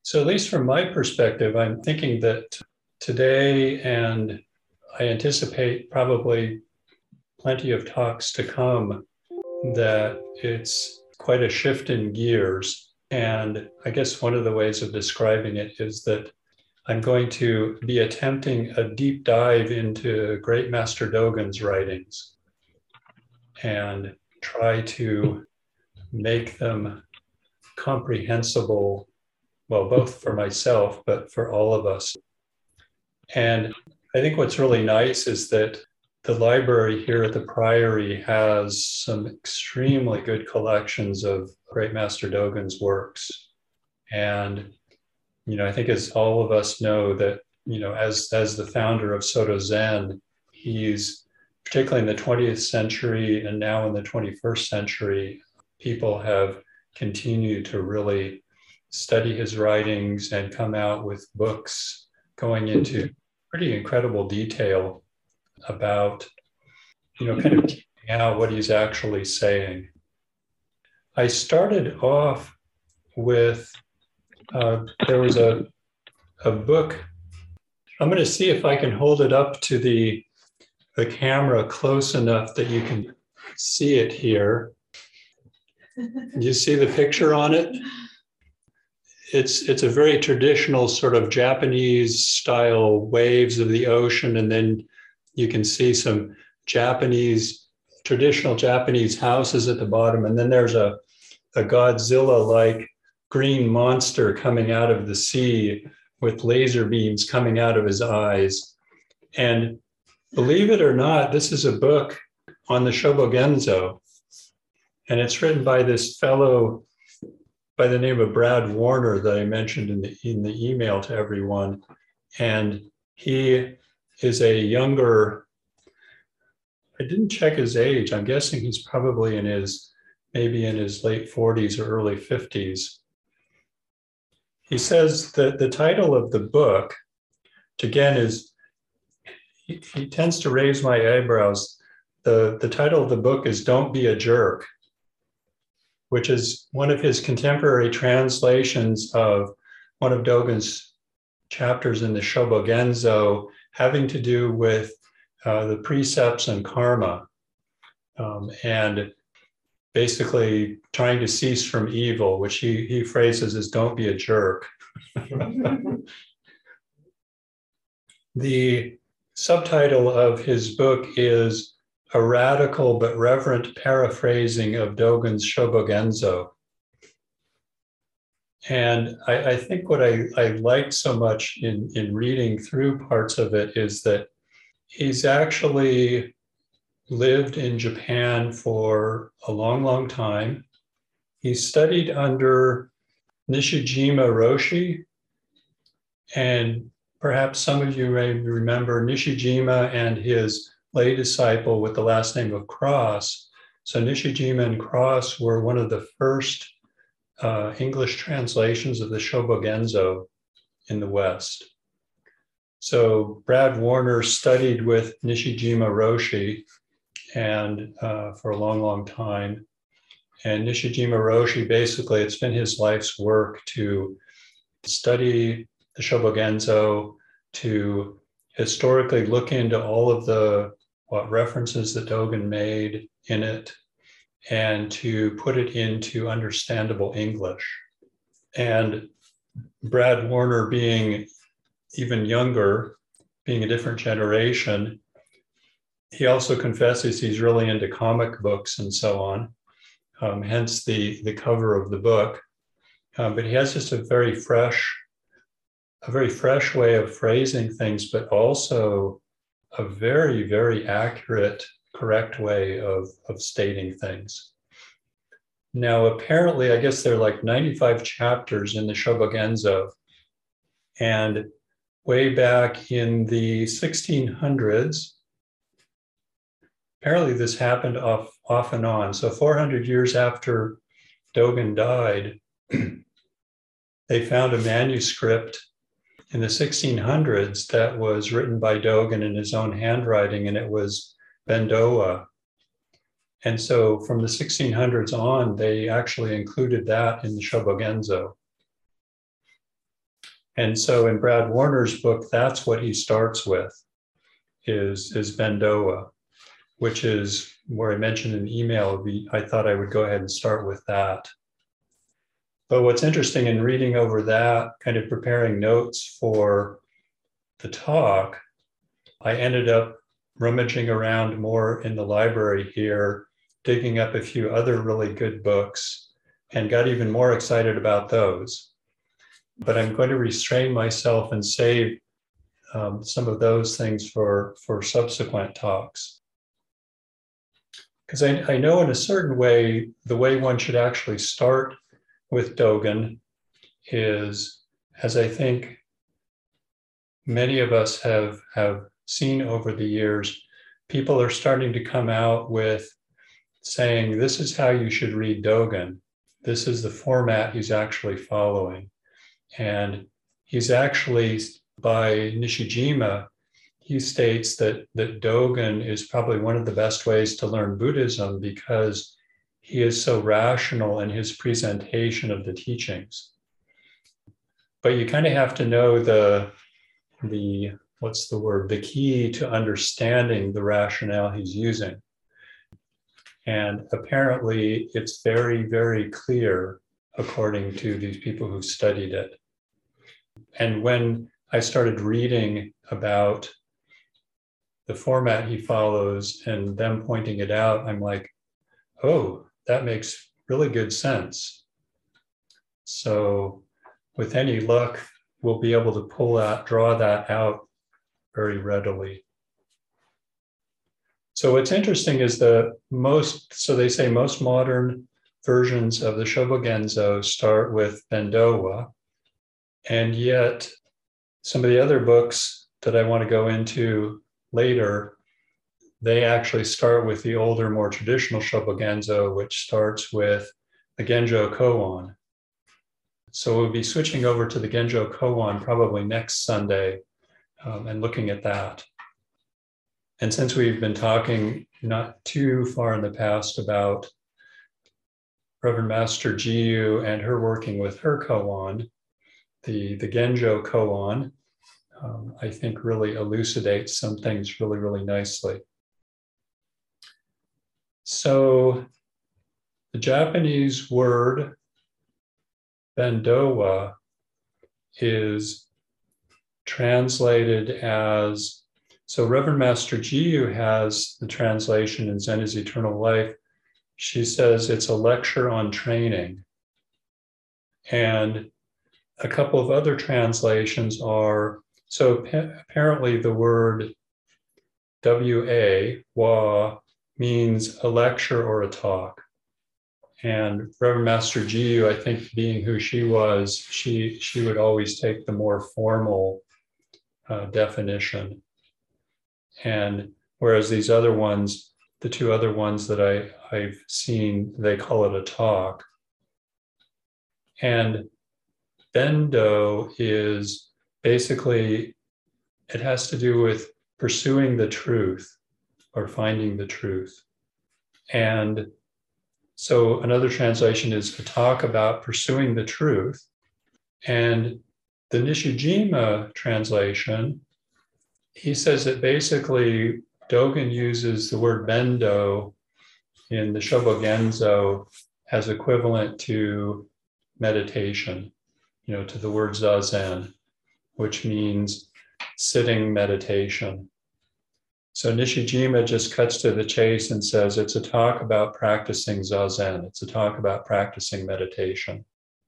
So, at least from my perspective, I'm thinking that today, and I anticipate probably plenty of talks to come, that it's quite a shift in gears. And I guess one of the ways of describing it is that I'm going to be attempting a deep dive into Great Master Dogen's writings and try to make them comprehensible, well, both for myself, but for all of us. And I think what's really nice is that the library here at the Priory has some extremely good collections of Great Master Dogen's works. And, I think as all of us know that, as the founder of Soto Zen, he's particularly in the 20th century and now in the 21st century, people have continued to really study his writings and come out with books going into pretty incredible detail about, kind of teasing out what he's actually saying. I started off with, there was a book. I'm going to see if I can hold it up to the camera close enough that you can see it here. Do you see the picture on it? It's a very traditional sort of Japanese style waves of the ocean, and then you can see some traditional Japanese houses at the bottom, and then there's a Godzilla-like green monster coming out of the sea with laser beams coming out of his eyes. And believe it or not, this is a book on the Shobogenzo, and it's written by this fellow by the name of Brad Warner that I mentioned in the email to everyone. And he is a younger, I didn't check his age. I'm guessing he's probably maybe in his late 40s or early 50s. He says that the title of the book, which again is, he tends to raise my eyebrows. The title of the book is Don't Be a Jerk, which is one of his contemporary translations of one of Dogen's chapters in the Shobogenzo, having to do with the precepts and karma, and basically trying to cease from evil, which he phrases as don't be a jerk. The subtitle of his book is A Radical but Reverent Paraphrasing of Dogen's Shobogenzo. And I think what I liked so much in reading through parts of it is that he's actually lived in Japan for a long, long time. He studied under Nishijima Roshi, and perhaps some of you may remember Nishijima and his lay disciple with the last name of Cross. So Nishijima and Cross were one of the first English translations of the Shobogenzo in the West. So Brad Warner studied with Nishijima Roshi and for a long, long time. And Nishijima Roshi, basically, it's been his life's work to study the Shobogenzo, to historically look into all of the references that Dogen made in it, and to put it into understandable English. And Brad Warner, being even younger, being a different generation, he also confesses he's really into comic books and so on, hence the cover of the book. But he has just a very fresh way of phrasing things, but also a very, very accurate, correct way of stating things. Now, apparently, I guess there are like 95 chapters in the Shobogenzo. And way back in the 1600s, apparently this happened off and on. So 400 years after Dogen died, they found a manuscript in the 1600s that was written by Dogen in his own handwriting, and it was Bendowa. And so from the 1600s on, they actually included that in the Shobogenzo. And so in Brad Warner's book, that's what he starts with, is Bendoa, which is where I mentioned in the email. I thought I would go ahead and start with that. But what's interesting in reading over that, kind of preparing notes for the talk, I ended up rummaging around more in the library here, digging up a few other really good books, and got even more excited about those. But I'm going to restrain myself and save some of those things for subsequent talks. Because I know in a certain way, the way one should actually start with Dogen is, as I think many of us have seen over the years, people are starting to come out with saying, this is how you should read Dogen. This is the format he's actually following. And he's actually, by Nishijima, he states that Dogen is probably one of the best ways to learn Buddhism because he is so rational in his presentation of the teachings. But you kind of have to know the what's the word, the key to understanding the rationale he's using. And apparently it's very, very clear according to these people who studied it. And when I started reading about the format he follows and them pointing it out, I'm like, oh, that makes really good sense. So with any luck, we'll be able to draw that out very readily. So what's interesting is so they say most modern versions of the Shobogenzo start with Bendowa, and yet some of the other books that I want to go into later, they actually start with the older, more traditional Shobogenzo, which starts with the Genjo Koan. So we'll be switching over to the Genjo Koan probably next Sunday and looking at that. And since we've been talking not too far in the past about Reverend Master Jiyu and her working with her koan, the Genjo koan, I think really elucidates some things really, really nicely. So the Japanese word Bendowa is translated as, so Reverend Master Jiyu has the translation in Zen is Eternal Life. She says it's a lecture on training. And a couple of other translations are, so apparently the word wa means a lecture or a talk. And Reverend Master Jiyu, I think being who she was, she would always take the more formal definition. And whereas these other ones, the two other ones that I've seen, they call it a talk. And Bendo is basically, it has to do with pursuing the truth or finding the truth. And so another translation is a talk about pursuing the truth. And the Nishijima translation, he says that basically Dogen uses the word Bendo in the Shobogenzo as equivalent to meditation, to the word Zazen, which means sitting meditation. So Nishijima just cuts to the chase and says it's a talk about practicing Zazen. It's a talk about practicing meditation.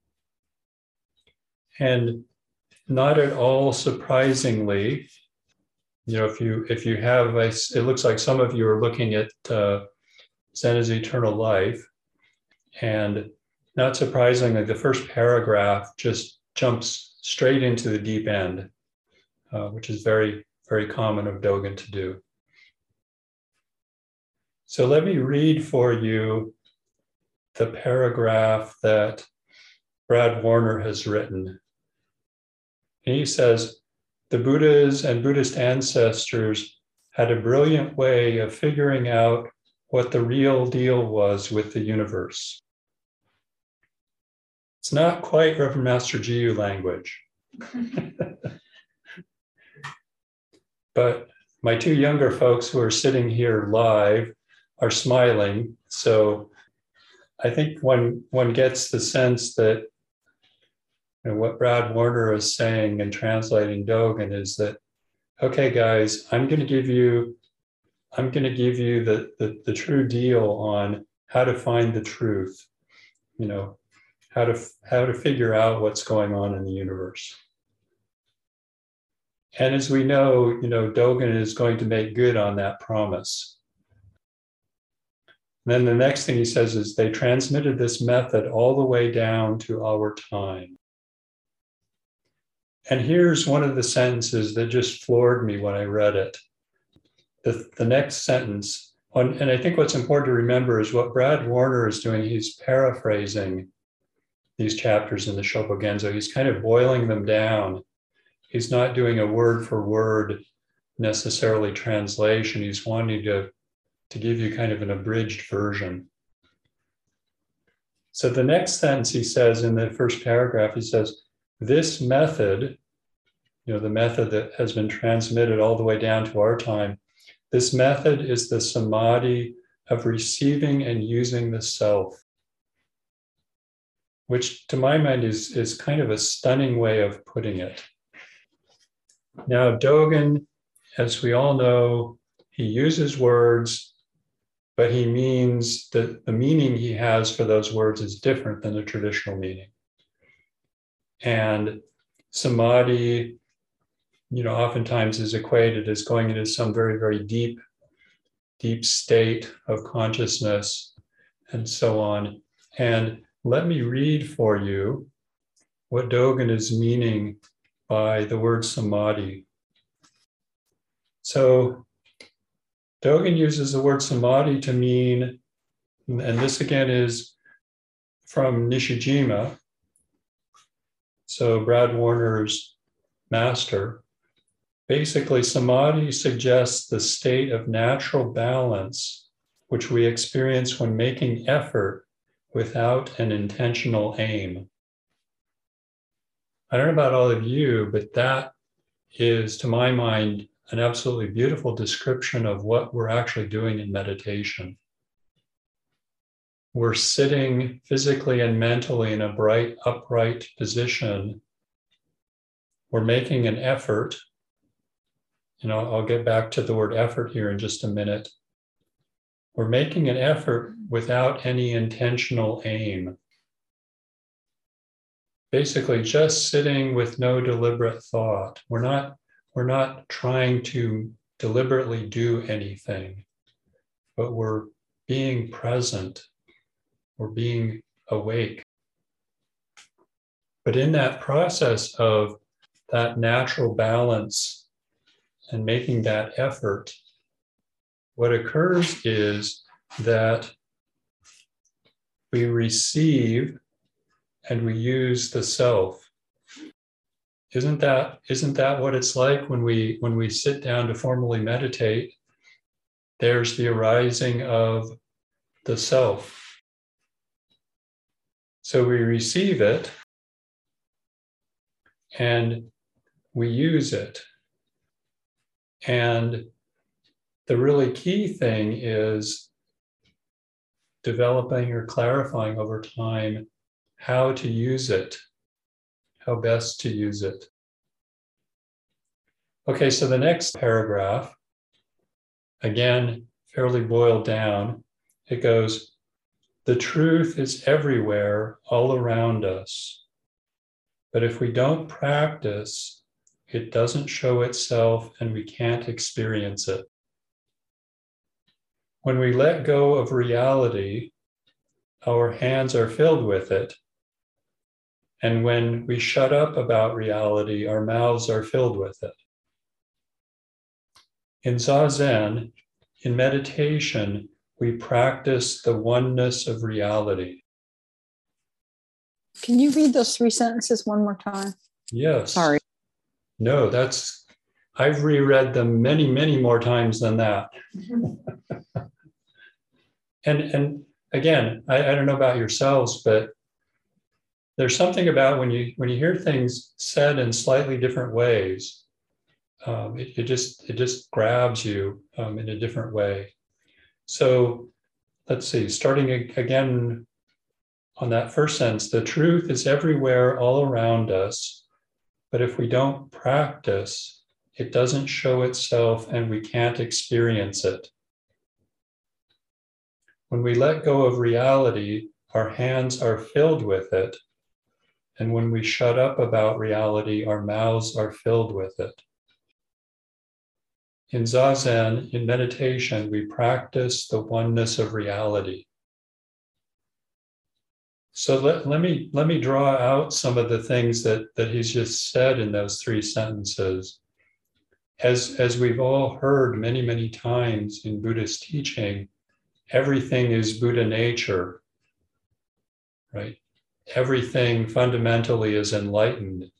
And not at all surprisingly, if you have, it looks like some of you are looking at Zen is Eternal Life, and not surprisingly, the first paragraph just jumps straight into the deep end, which is very, very common of Dogen to do. So let me read for you the paragraph that Brad Warner has written. And he says, the Buddhas and Buddhist ancestors had a brilliant way of figuring out what the real deal was with the universe. It's not quite Reverend Master Jiyu language, But my two younger folks who are sitting here live are smiling. So I think one gets the sense that what Brad Warner is saying and translating Dogen is that, okay, guys, I'm going to give you the true deal on how to find the truth, how to figure out what's going on in the universe. And as we know, Dogen is going to make good on that promise. And then the next thing he says is they transmitted this method all the way down to our time. And here's one of the sentences that just floored me when I read it. The next sentence, and I think what's important to remember is what Brad Warner is doing, he's paraphrasing these chapters in the Shobogenzo. He's kind of boiling them down. He's not doing a word for word necessarily translation. He's wanting to give you kind of an abridged version. So the next sentence he says in the first paragraph, he says, this method, the method that has been transmitted all the way down to our time, this method is the samadhi of receiving and using the self, which to my mind is kind of a stunning way of putting it. Now, Dogen, as we all know, he uses words, but he means that the meaning he has for those words is different than the traditional meaning. And samadhi, oftentimes is equated as going into some very, very deep state of consciousness and so on. And let me read for you what Dogen is meaning by the word samadhi. So Dogen uses the word samadhi to mean, and this again is from Nishijima, so Brad Warner's master. Basically, samadhi suggests the state of natural balance which we experience when making effort without an intentional aim. I don't know about all of you, but that is, to my mind, an absolutely beautiful description of what we're actually doing in meditation. We're sitting physically and mentally in a bright, upright position. We're making an effort. I'll get back to the word effort here in just a minute. We're making an effort without any intentional aim. Basically, just sitting with no deliberate thought. We're not trying to deliberately do anything, but we're being present. We're being awake. But in that process of that natural balance and making that effort, what occurs is that we receive and we use the self. Isn't that what it's like when we sit down to formally meditate? There's the arising of the self. So we receive it and we use it. And the really key thing is developing or clarifying over time how to use it, how best to use it. Okay, so the next paragraph, again, fairly boiled down, it goes, the truth is everywhere, all around us. But if we don't practice, it doesn't show itself and we can't experience it. When we let go of reality, our hands are filled with it. And when we shut up about reality, our mouths are filled with it. In Zazen, in meditation, we practice the oneness of reality. Can you read those 3 sentences one more time? Yes. Sorry. No, I've reread them many, many more times than that. And again, I don't know about yourselves, but there's something about when you hear things said in slightly different ways, it just grabs you in a different way. So let's see, starting again on that first sentence, the truth is everywhere all around us, but if we don't practice, it doesn't show itself and we can't experience it. When we let go of reality, our hands are filled with it. And when we shut up about reality, our mouths are filled with it. In Zazen, in meditation, we practice the oneness of reality. So let me draw out some of the things that he's just said in those three sentences. As we've all heard many, many times in Buddhist teaching, everything is Buddha nature, right? Everything fundamentally is enlightened.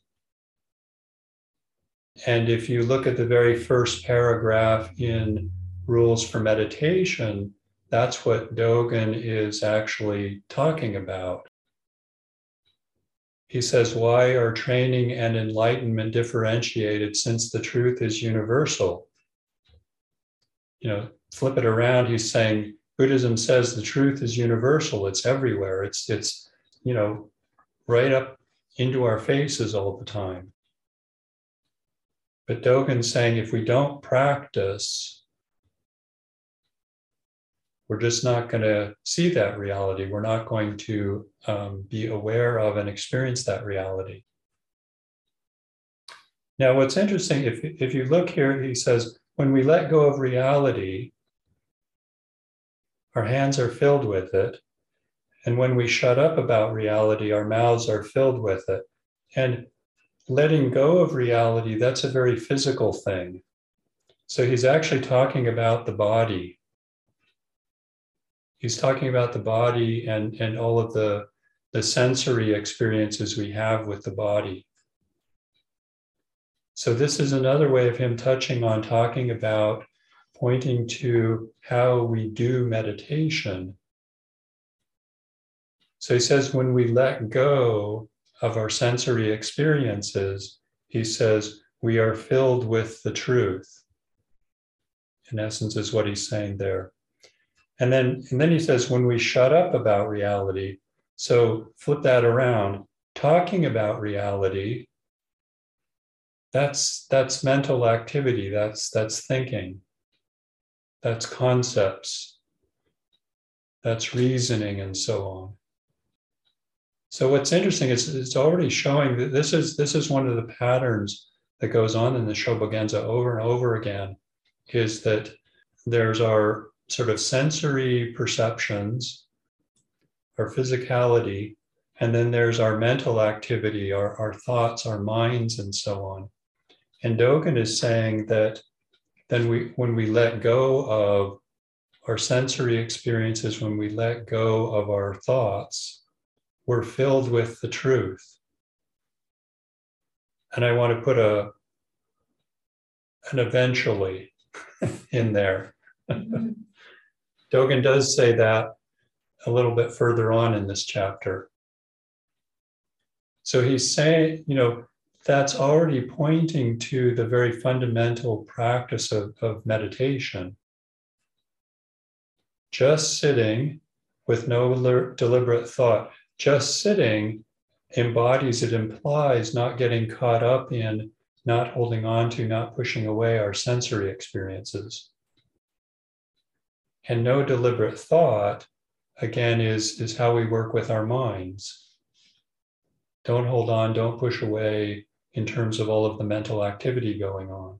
And if you look at the very first paragraph in Rules for Meditation, that's what Dogen is actually talking about. He says, why are training and enlightenment differentiated since the truth is universal? Flip it around, he's saying, Buddhism says the truth is universal, it's everywhere, it's right up into our faces all the time. But Dogen's saying if we don't practice, we're just not going to see that reality. We're not going to be aware of and experience that reality. Now, what's interesting, if you look here, he says, when we let go of reality, our hands are filled with it. And when we shut up about reality, our mouths are filled with it. And letting go of reality, that's a very physical thing. So he's actually talking about the body. He's talking about the body and all of the sensory experiences we have with the body. So this is another way of him touching on talking about pointing to how we do meditation. So he says, when we let go of our sensory experiences, he says, we are filled with the truth. In essence, is what he's saying there. And then he says, when we shut up about reality, so flip that around, talking about reality, that's mental activity, that's thinking, that's concepts, that's reasoning, and so on. So what's interesting is it's already showing that this is one of the patterns that goes on in the Shobogenzo over and over again, is that there's our sort of sensory perceptions, our physicality, and then there's our mental activity, our thoughts, our minds, and so on. And Dogen is saying that then when we let go of our sensory experiences, when we let go of our thoughts, we're filled with the truth. And I want to put an eventually in there. Dogen does say that a little bit further on in this chapter. So he's saying, that's already pointing to the very fundamental practice of meditation. Just sitting with no deliberate thought, just sitting embodies, it implies not getting caught up in, not holding on to, not pushing away our sensory experiences. And no deliberate thought, again, is how we work with our minds. Don't hold on, don't push away in terms of all of the mental activity going on.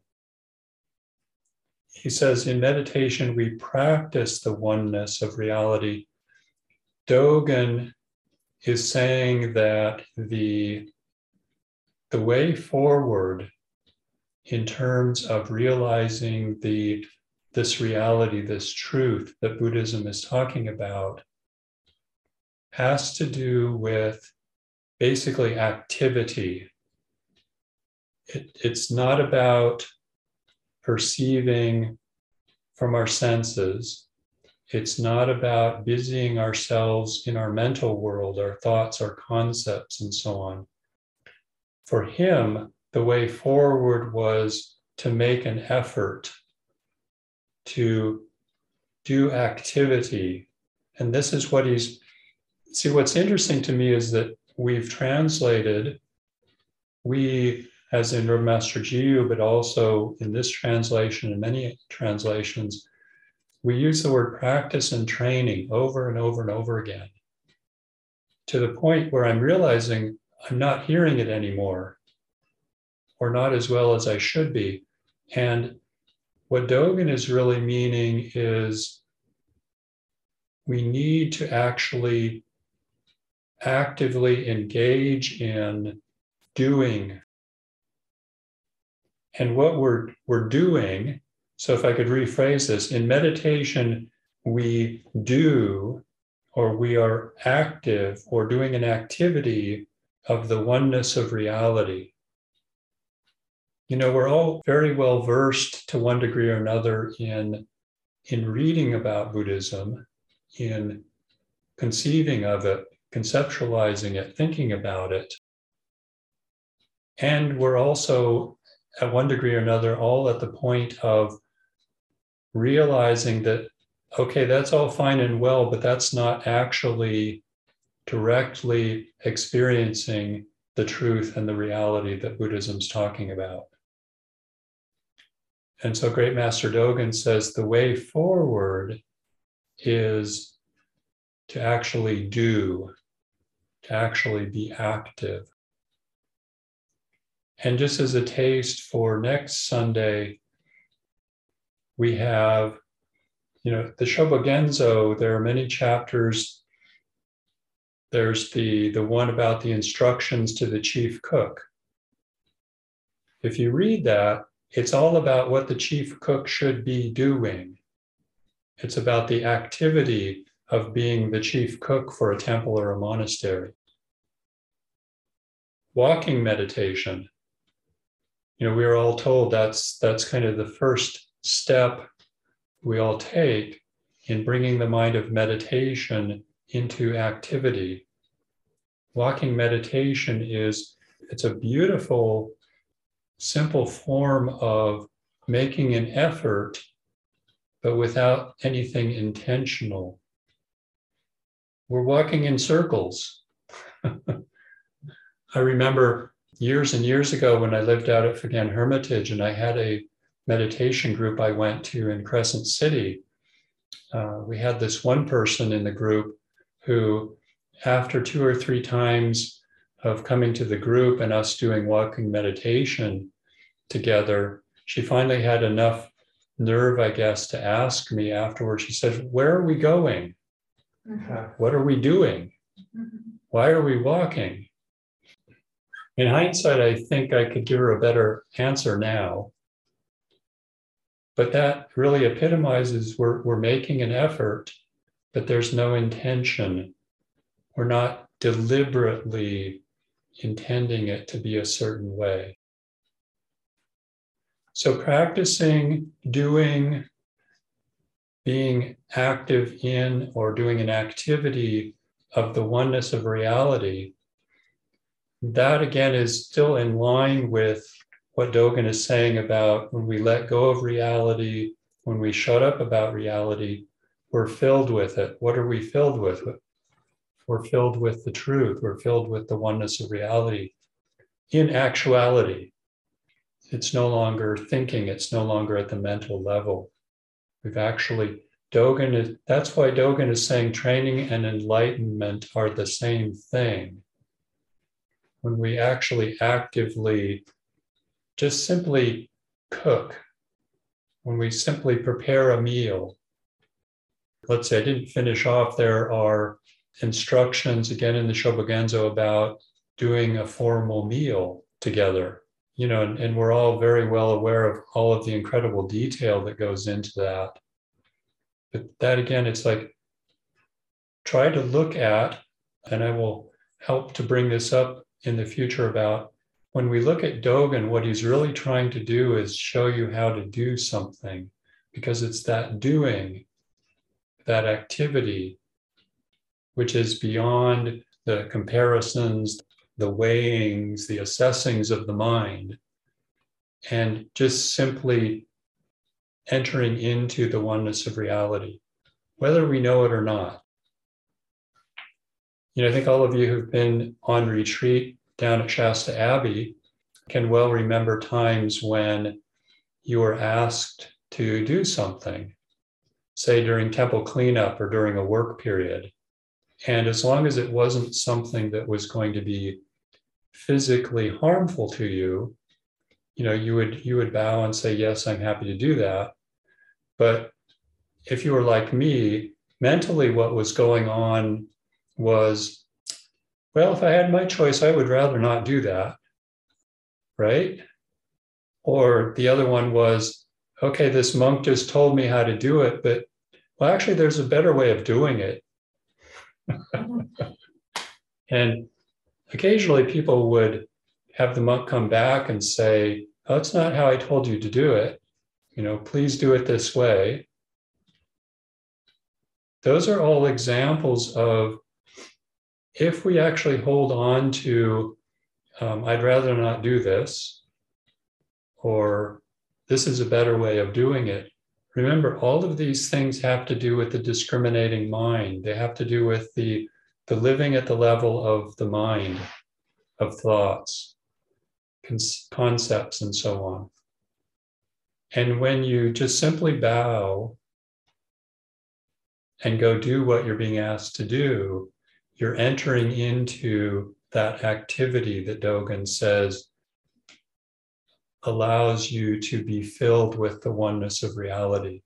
He says, in meditation, we practice the oneness of reality. Dogen is saying that the way forward in terms of realizing this reality, this truth that Buddhism is talking about, has to do with basically activity. It's not about perceiving from our senses. It's not about busying ourselves in our mental world, our thoughts, our concepts, and so on. For him, the way forward was to make an effort to do activity. And this is what see, what's interesting to me is that we've translated, we, as in Rav Master Jiyu, but also in this translation and many translations, we use the word practice and training over and over and over again, to the point where I'm realizing I'm not hearing it anymore, or not as well as I should be. And what Dogen is really meaning is we need to actually actively engage in doing. And what we're doing, so if I could rephrase this, in meditation, we do, or we are active or doing an activity of the oneness of reality. You know, we're all very well versed to one degree or another in reading about Buddhism, in conceiving of it, conceptualizing it, thinking about it. And we're also, at one degree or another, all at the point of realizing that, okay, that's all fine and well, but that's not actually directly experiencing the truth and the reality that Buddhism's talking about. And so Great Master Dogen says the way forward is to actually do, to actually be active. And just as a taste for next Sunday, we have, you know, the Shobogenzo, there are many chapters. There's the one about the instructions to the chief cook. If you read that, it's all about what the chief cook should be doing. It's about the activity of being the chief cook for a temple or a monastery. Walking meditation, you know, we are all told that's kind of the first step we all take in bringing the mind of meditation into activity. Walking meditation it's a beautiful, simple form of making an effort, but without anything intentional. We're walking in circles. I remember years and years ago when I lived out at Phagan Hermitage and I had a meditation group I went to in Crescent City. We had this one person in the group who, after 2 or 3 times of coming to the group and us doing walking meditation together, she finally had enough nerve, I guess, to ask me afterwards. She said, "Where are we going? What are we doing? Why are we walking?" In hindsight, I think I could give her a better answer now. But that really epitomizes we're making an effort, but there's no intention. We're not deliberately intending it to be a certain way. So practicing, doing, being active in or doing an activity of the oneness of reality, that again is still in line with what Dogen is saying about when we let go of reality, when we shut up about reality, we're filled with it. What are we filled with? We're filled with the truth. We're filled with the oneness of reality. In actuality, it's no longer thinking. It's no longer at the mental level. We've actually, that's why Dogen is saying training and enlightenment are the same thing. When we actually actively just simply cook, when we simply prepare a meal. Let's say I didn't finish off, there are instructions again in the Shobogenzo about doing a formal meal together, you know, and we're all very well aware of all of the incredible detail that goes into that. But that again, it's like, try to look at, and I will help to bring this up in the future about when we look at Dogen, what he's really trying to do is show you how to do something, because it's that doing that activity, which is beyond the comparisons, the weighings, the assessings of the mind, and just simply entering into the oneness of reality, whether we know it or not. I think all of you who've been on retreat down at Shasta Abbey can well remember times when you were asked to do something, say during temple cleanup or during a work period. And as long as it wasn't something that was going to be physically harmful to you, you would bow and say, yes, I'm happy to do that. But if you were like me, mentally what was going on was, well, if I had my choice, I would rather not do that, right? Or the other one was, okay, this monk just told me how to do it, but well, actually, there's a better way of doing it. And occasionally people would have the monk come back and say, oh, that's not how I told you to do it. Please do it this way. Those are all examples of, if we actually hold on to, I'd rather not do this, or this is a better way of doing it. Remember, all of these things have to do with the discriminating mind. They have to do with the living at the level of the mind, of thoughts, concepts, and so on. And when you just simply bow and go do what you're being asked to do, you're entering into that activity that Dogen says allows you to be filled with the oneness of reality.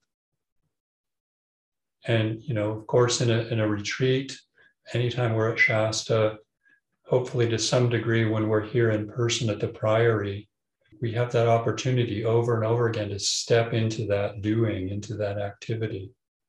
And, of course, in a retreat, anytime we're at Shasta, hopefully to some degree when we're here in person at the Priory, we have that opportunity over and over again to step into that doing, into that activity.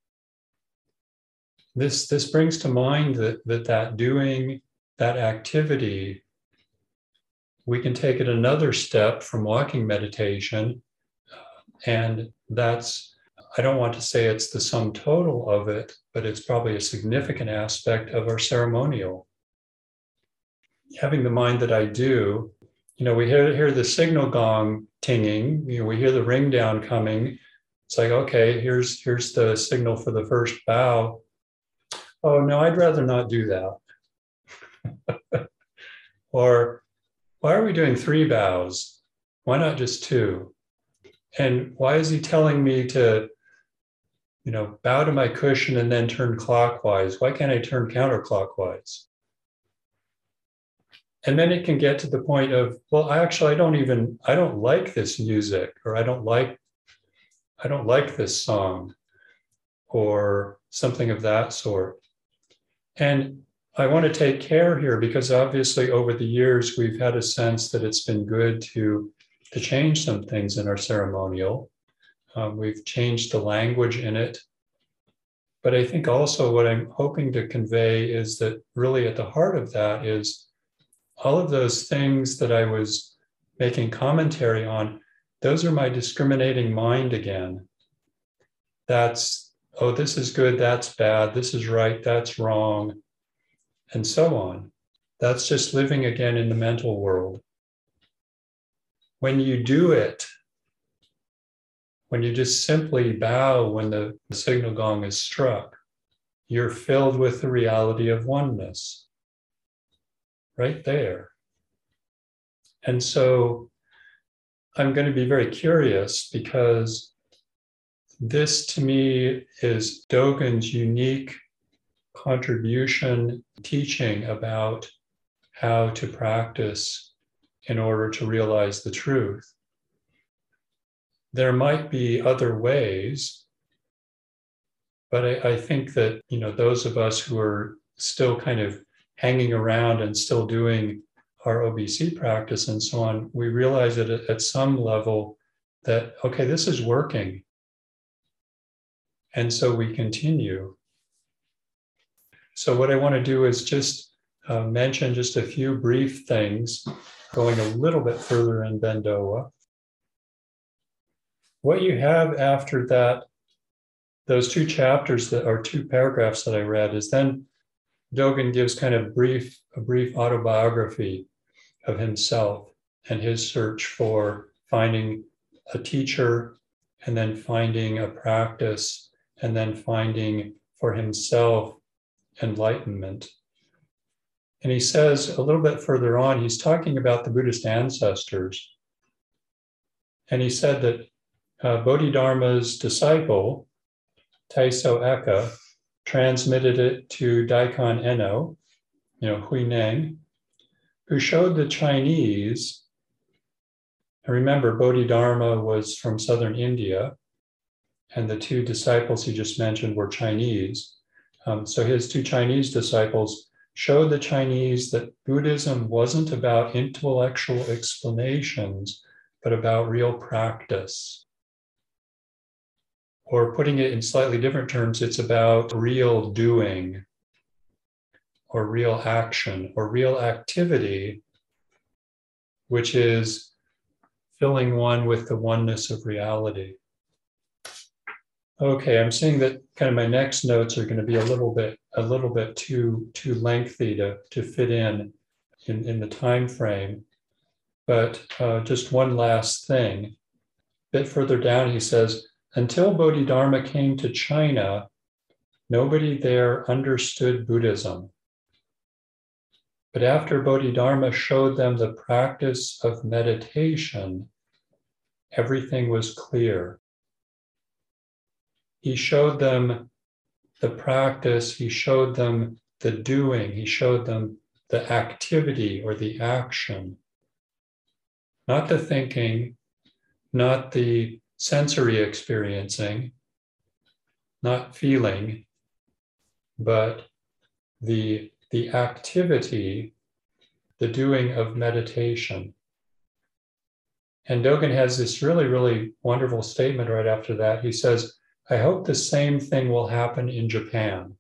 This brings to mind that doing, that activity, we can take it another step from walking meditation, and that's, I don't want to say it's the sum total of it, but it's probably a significant aspect of our ceremonial. Having the mind that I do, we hear the signal gong tinging, we hear the ring down coming. It's like, okay, here's the signal for the first bow. Oh, no, I'd rather not do that. Or, why are we doing 3 bows? Why not just 2? And why is he telling me to, bow to my cushion and then turn clockwise? Why can't I turn counterclockwise? And then it can get to the point of, well, I don't like this music, or I don't like this song, or something of that sort. And I want to take care here, because obviously over the years, we've had a sense that it's been good to change some things in our ceremonial. We've changed the language in it. But I think also what I'm hoping to convey is that really at the heart of that is all of those things that I was making commentary on, those are my discriminating mind again. That's, oh, this is good, that's bad, this is right, that's wrong, and so on. That's just living again in the mental world. When you do it, when you just simply bow when the signal gong is struck, you're filled with the reality of oneness. Right there. And so I'm going to be very curious, because this to me is Dogen's unique contribution, teaching about how to practice in order to realize the truth. There might be other ways, but I think that, those of us who are still kind of hanging around and still doing our OBC practice and so on, we realize that at some level that, okay, this is working. And so we continue. So what I want to do is just mention just a few brief things, going a little bit further in Bendoa. What you have after that those two chapters that are two paragraphs that I read is then Dogen gives kind of a brief autobiography of himself and his search for finding a teacher and then finding a practice and then finding for himself enlightenment. And he says a little bit further on, he's talking about the Buddhist ancestors. And he said that Bodhidharma's disciple, Taiso Eka, transmitted it to Daikon Enno, Huineng, who showed the Chinese. And remember, Bodhidharma was from southern India, and the two disciples he just mentioned were Chinese. So his two Chinese disciples showed the Chinese that Buddhism wasn't about intellectual explanations, but about real practice. Or putting it in slightly different terms, it's about real doing, or real action, or real activity, which is filling one with the oneness of reality. Okay, I'm seeing that kind of my next notes are going to be a little bit too lengthy to fit in the time frame. But just one last thing. A bit further down, he says, until Bodhidharma came to China, nobody there understood Buddhism. But after Bodhidharma showed them the practice of meditation, everything was clear. He showed them the practice, he showed them the doing, he showed them the activity or the action, not the thinking, not the sensory experiencing, not feeling, but the activity, the doing of meditation. And Dogen has this really, really wonderful statement right after that. He says, I hope the same thing will happen in Japan.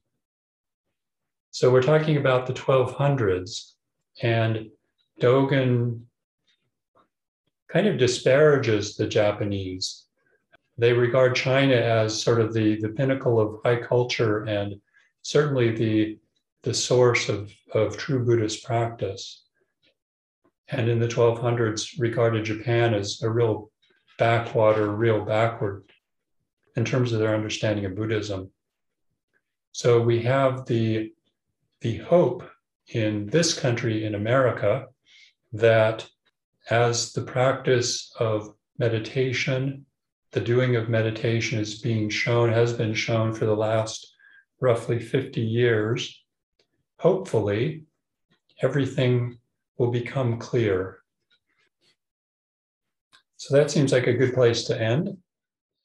So we're talking about the 1200s, and Dogen kind of disparages the Japanese. They regard China as sort of the pinnacle of high culture and certainly the source of true Buddhist practice. And in the 1200s, regarded Japan as a real backwater, real backward in terms of their understanding of Buddhism. So we have the hope in this country, in America, that as the practice of meditation, the doing of meditation has been shown for the last roughly 50 years, hopefully everything will become clear. So that seems like a good place to end.